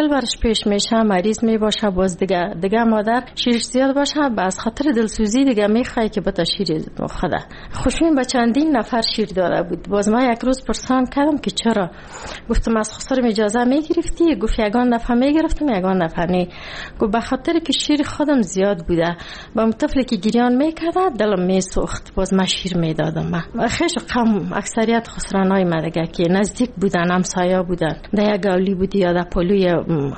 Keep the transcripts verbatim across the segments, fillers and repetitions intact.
مشکل برش پیش میشه، مریض می باشه، باز دیگه دیگه مادر شیرش زیاد باشه، از خاطر دلسوزی دیگه میخوای که بتا شیر خدا. خوشبین با چندین نفر شیر داده بود. باز ما یک روز پرسان کردم که چرا، گفتم از خسرم اجازه میگرفتی؟ گفت یگان دفعه میگرفتم یگان دفعه نه. گفت به خاطر که شیر خودم زیاد بوده، با طفلی که گریان میکرده دلم میسوخت، باز ما شیر میدادم. من خیش قوم اکثریت خسرانای ما دیگه که نزدیک بودن، همسایه بودن، در یک گاولی بودی یا در پلوی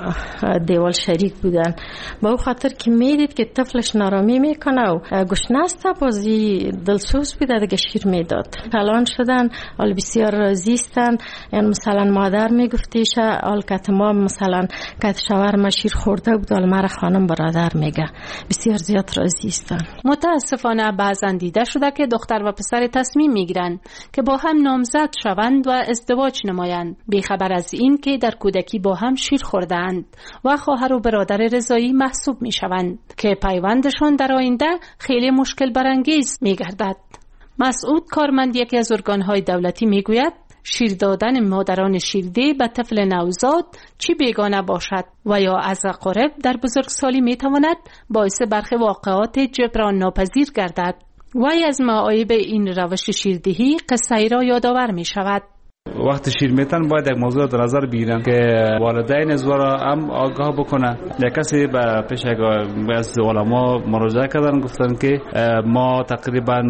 دیوال شریک بودن، با او خاطر که میدید که طفلش نارامی میکنه و گشنه است، بازی دلسوز بوده دیگه شیر میداد. الان شدن حال بسیار راضی استن. یعنی مثلا مادر میگفتیش حال که ما مثلا که شوهرم شیر خورده بود، حال مرا خانم برادر میگه بسیار زیاد راضی استن. متاسفانه بعضا دیده شده که دختر و پسر تصمیم میگیرن که با هم نامزد شوند و ازدواج نمایند، بیخبر از این که در کودکی با هم شیر خوردند و خواهر و برادر رضایی محسوب میشوند که پیوندشان در آینده خیلی مشکل برانگیز میگردد. مسعود کارمند یکی از ارگانهای دولتی میگوید شیر دادن مادران شیرده به طفل نوزاد چی بیگانه باشد و یا از اقارب در بزرگسالی میتواند باعث برخی واقعات جبران ناپذیر گردد. وی از معایب این روش شیردهی قصه را یادآور می شود. وقتی شیر میتن باید یک موضوع در نظر بگیرن که والدین زورا هم آگاه بکنه. یک کسی به پیش از علما مراجعه کردن، گفتن که ما تقریبا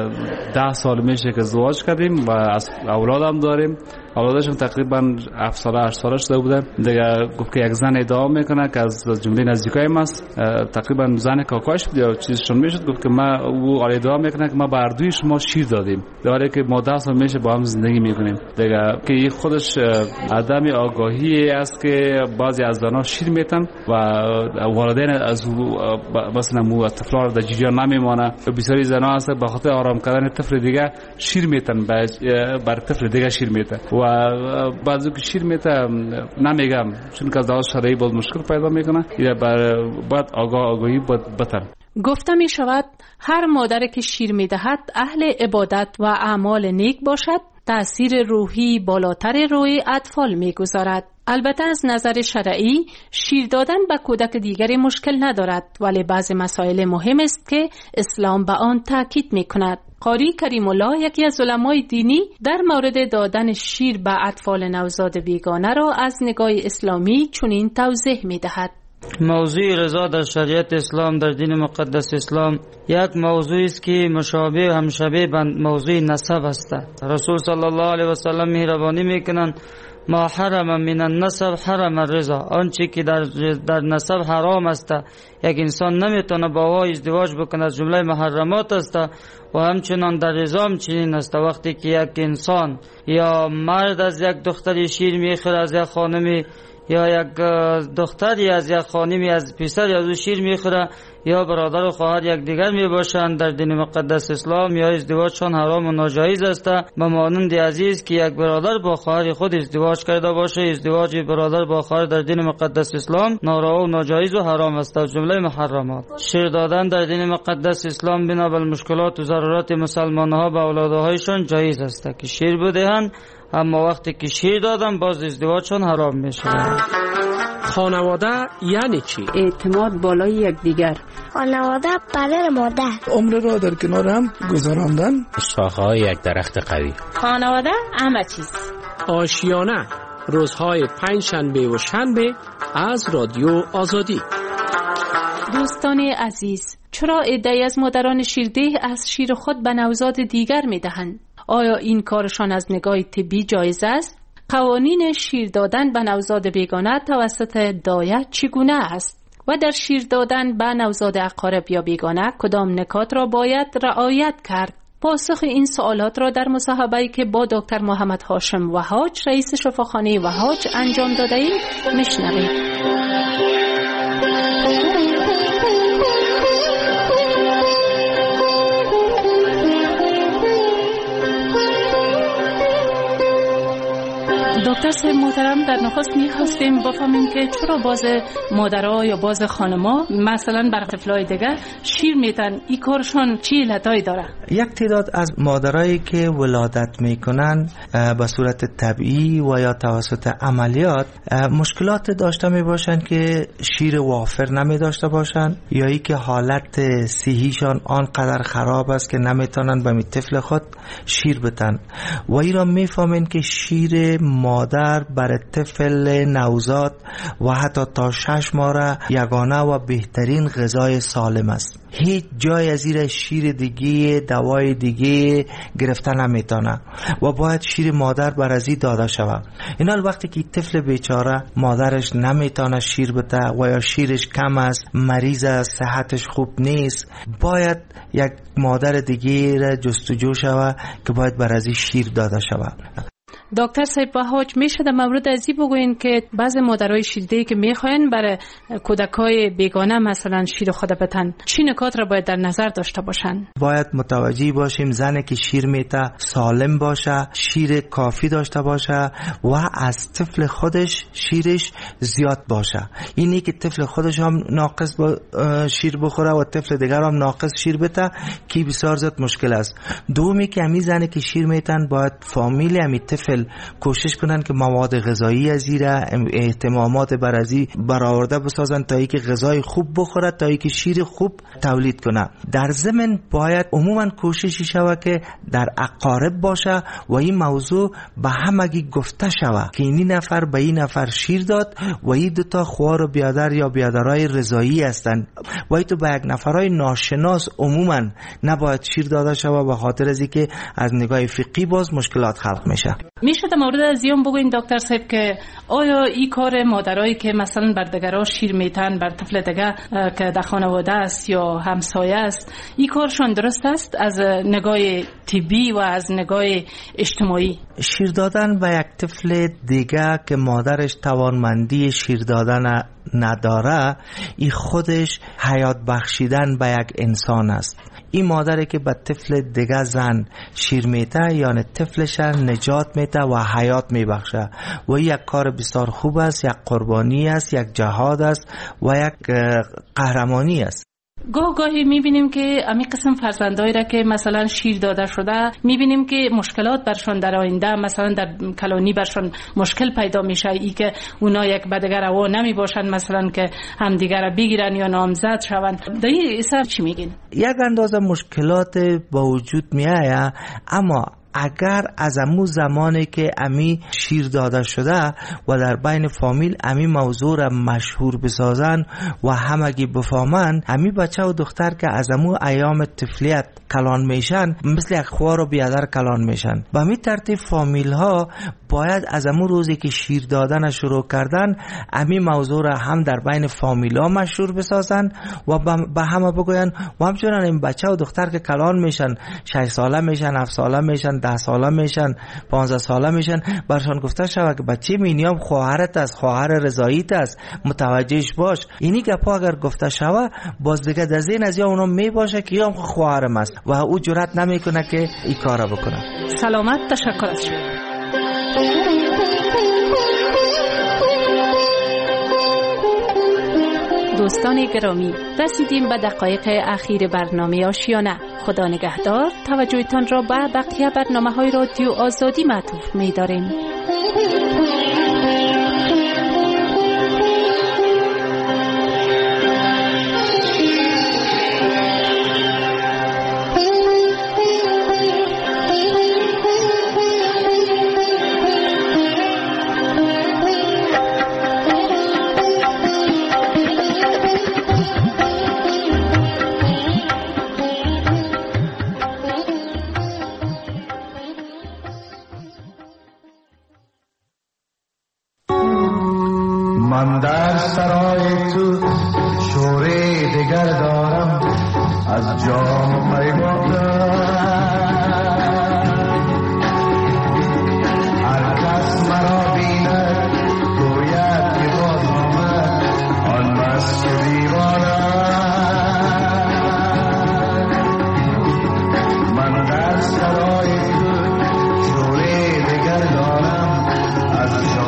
ده سال میشه که ازدواج کردیم و از اولاد هم داریم. اولادشون تقریبا هفت ساله هشت ساله شده بودن. دیگه گفت که یک زن ادعا میکنه که از جمله نزدیکای ما است، تقریبا زن کاکاش بود یا چیزشون میشد، گفت که ما او ادعا میکنه که ما به اردوی شما شیر دادیم، در حالی که ما ده سال میشه با هم زندگی میکنیم. دیگه که این خودش عدم آگاهی است که بعضی از زنها شیر میتن و والدین از مثلا مو طفلا در جریان نمیمانه. بسیاری زنها هست به خاطر آرام کردن طفل دیگه شیر میتن، بر طفل دیگه شیر میتن و بعضی که شیر میته نمیگم چون که از داخل شرعی باز مشکل پیدا میکنه. یا بعد آگاه آگاهی باید بتر. گفته می شود هر مادر که شیر می دهد اهل عبادت و اعمال نیک باشد، تأثیر روحی بالاتر روی اطفال می گذارد. البته از نظر شرعی شیر دادن به کودک دیگری مشکل ندارد، ولی بعض مسائل مهم است که اسلام به آن تاکید می کند. قاری کریم الله یکی از علمای دینی در مورد دادن شیر به اطفال نوزاد بیگانه را از نگاه اسلامی چنین توضیح می دهد. موضوع رضا در شریعت اسلام، در دین مقدس اسلام، یک موضوعی است که مشابه همشبه به موضوع نسب است. رسول صلی الله علیه و سلم مهربانی میکنند ما حرم من النسب حرم الرضا، آنچه که در در نسب حرام است یک انسان نمیتونه با او ازدواج بکنه از جمله محرمات است و همچنان در رضا هم چنین است. وقتی که یک انسان یا مرد از یک دختری شیر میخوره، از یک خانمی، یا یک دختری از یک خانمی از پسر یا از شیر میخوره، یا برادر و خواهر یک دیگر می باشند، در دین مقدس اسلام یا ازدواجشان حرام و ناجایز است. به مانند عزیز که یک برادر با خواهر خود ازدواج کرده باشه، ازدواج برادر با خواهر در دین مقدس اسلام ناروا و ناجایز و حرام است، از جمله محرمات. شیر دادن در دین مقدس اسلام بنا بر مشکلات و ضرورات مسلمان‌ها به اولادهایشان جایز است که شیر بدهند، اما وقتی که شیر دادن باز ازدواجشان حرام میشه. خانواده یعنی چی؟ اعتماد بالای یکدیگر. خانواده پدر مادر. عمر را در کنار هم گذراندن. شاخه‌های یک درخت قوی. خانواده همه چیز. آشیانه روزهای پنج شنبه و شنبه از رادیو آزادی. دوستان عزیز، چرا عده‌ای از مادران شیرده از شیر خود به نوزاد دیگر میدهند؟ آیا این کارشان از نگاه طبی جایز است؟ قوانین شیر دادن به نوزاد بیگانه توسط دایه چگونه است؟ و در شیر دادن به نوزاد اقارب یا بیگانه کدام نکات را باید رعایت کرد؟ پاسخ این سوالات را در مصاحبه‌ای که با دکتر محمد هاشم وهاج رئیس شفاخانه وهاج انجام داده ایم میشنوید. دکتر صاحب محترم، در نخست می‌خواستیم بفهمیم که چرا باز مادرها یا باز خانم‌ها مثلا بر طفلای دیگه شیر میتن، این کارشون چی علتایی داره؟ یک تعداد از مادرایی که ولادت میکنن به صورت طبیعی و یا توسط عملیات مشکلات داشته میباشن که شیر وافر نمی داشته باشن، یا ای که حالت صحیشان آنقدر خراب است که نمیتونن به می طفل خود شیر بتن و ای را میفهمین که شیر مادر برای طفل نوزاد و حتی تا شش ماه یگانه و بهترین غذای سالم است. هیچ جای از این شیر دیگه دوای دیگه گرفتن نمیتونه و باید شیر مادر بر ازی داده شود. اینال وقتی که طفل بیچاره مادرش نمیتونه شیر بده و یا شیرش کم است، مریض است، صحتش خوب نیست، باید یک مادر دیگه را جستجو شود که باید بر ازی شیر داده شود. دکتر صاحب بهاج، میشه در مورد ازی بگوین که بعضی مادرای شیرده‌ای که میخواین برای کودکای بیگانه مثلا شیر خود بتن، چی نکات را باید در نظر داشته باشن؟ باید متوجه باشیم زنی که شیر میته سالم باشه، شیر کافی داشته باشه و از طفل خودش شیرش زیاد باشه. اینی که طفل خودش هم ناقص با شیر بخوره و طفل دیگر هم ناقص شیر بته که بسیار زیاد مشکل است. دومی که همین زنی که شیر میتن باید فامیل همین طفل کوشش کنن که مواد غذایی از ایره اهتمامات بر ازی برآورده بسازن تا اینکه غذای خوب بخوره، تا اینکه شیر خوب تولید کنه. در ضمن باید عموما کوششی شود که در اقارب باشه و این موضوع به همگی گفته شود که این نفر به این نفر شیر داد و این دو تا خوار و بیادر یا بیادرای رضایی هستند و این تو به یک نفرای ناشناس عموما نباید شیر داده شود به خاطر از اینکه از نگاه فقهی باز مشکلات خلق میشه. میشه در مورد از این بگوین دکتر صاحب که آیا این کار مادرایی که مثلا بر دگرها شیر میتن بر طفل دیگه که در خانواده است یا همسایه است، این کارشون درست است از نگاه طبی و از نگاه اجتماعی؟ شیر دادن به یک طفل دیگه که مادرش توانمندی شیر دادن نداره، این خودش حیات بخشیدن به یک انسان است. این مادری که به طفل دیگه زن شیر میته یعنی طفلش نجات میته و حیات میبخشه و یک کار بسیار خوب است، یک قربانی است، یک جهاد است و یک قهرمانی است. گاه گاهی میبینیم که امی قسم فرزندایی را که مثلا شیر داده شده میبینیم که مشکلات برشون در آینده مثلا در کلانی برشون مشکل پیدا میشه، ای که اونا یک بدگر او نمی باشن مثلا که همدیگر را بگیرن یا نامزد شون. در این اثر چی میگین؟ یک اندازه مشکلات با وجود میآید، اما اگر از امو زمانی که امی شیر داده شده و در بین فامیل امی موضوع را مشهور بسازن و همگی بفهمن، امی بچه و دختر که از امو ایام طفلیت کلان میشن مثل یک خوار و بیادر کلان میشن. به می ترتیب فامیل ها باید از امو روزی که شیر دادن شروع کردن امی موضوع را هم در بین فامیل ها مشهور بسازن و به همه بگوین و همچنان این بچه و دختر که کلان میشن، شش ساله میشن، هفت ساله میشن، ده ساله میشن، پانزده ساله میشن، برشان گفته شود که بچه مینیام خواهرت است، خواهر رضاییت است، متوجهش باش. اینی گپا اگر گفته شود باز دیگه در ذهن از یا اونم می باشه که یا خواهرم است و او جرأت نمیکنه که این کارا بکنه. سلامت، تشکر از شما. دوستان گرامی، رسیدیم به دقایق اخیر برنامه آشیانه. خدا نگهدار. توجهتان را به بقیه برنامه‌های رادیو آزادی معطوف می‌داریم. من در سرای تو شوره دیگر دارم، از جام پیماندم. هر کس مرا بیند گوید که باز آمد آن بس که دیوانم. من در سرای تو شوره دیگر دارم، از جام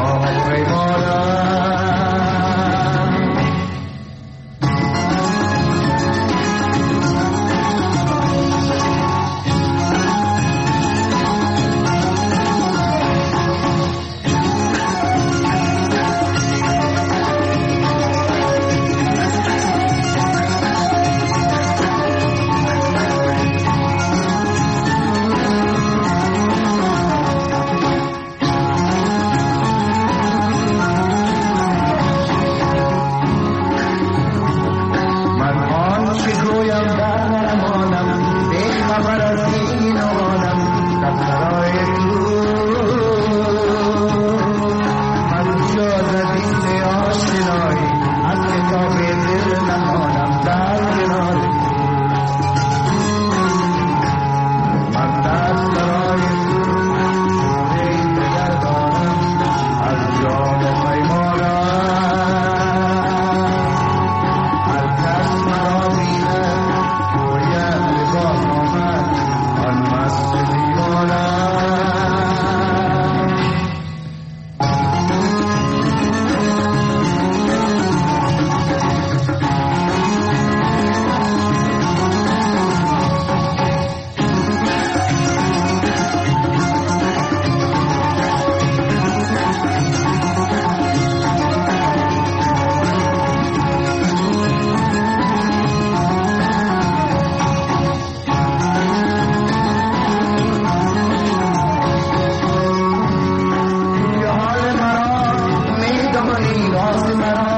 راز مرا